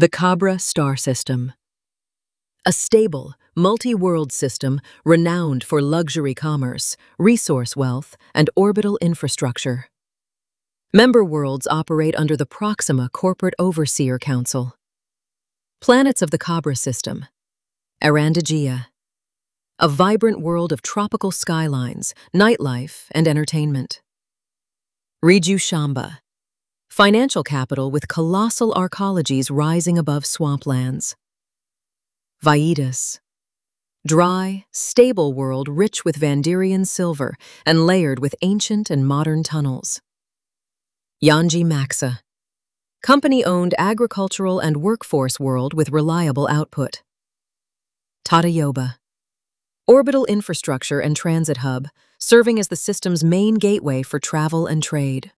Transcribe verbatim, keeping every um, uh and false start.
The Cabra Star System. A stable, multi-world system renowned for luxury commerce, resource wealth, and orbital infrastructure. Member worlds operate under the Proxima Corporate Overseer Council. Planets of the Cabra System. Erandigia. A vibrant world of tropical skylines, nightlife, and entertainment. Riju Shamba. Financial capital with colossal arcologies rising above swamplands. Vaidas. Dry, stable world rich with Vandirian silver and layered with ancient and modern tunnels. Yanji Maxa. Company-owned agricultural and workforce world with reliable output. Tatayoba. Orbital infrastructure and transit hub, serving as the system's main gateway for travel and trade.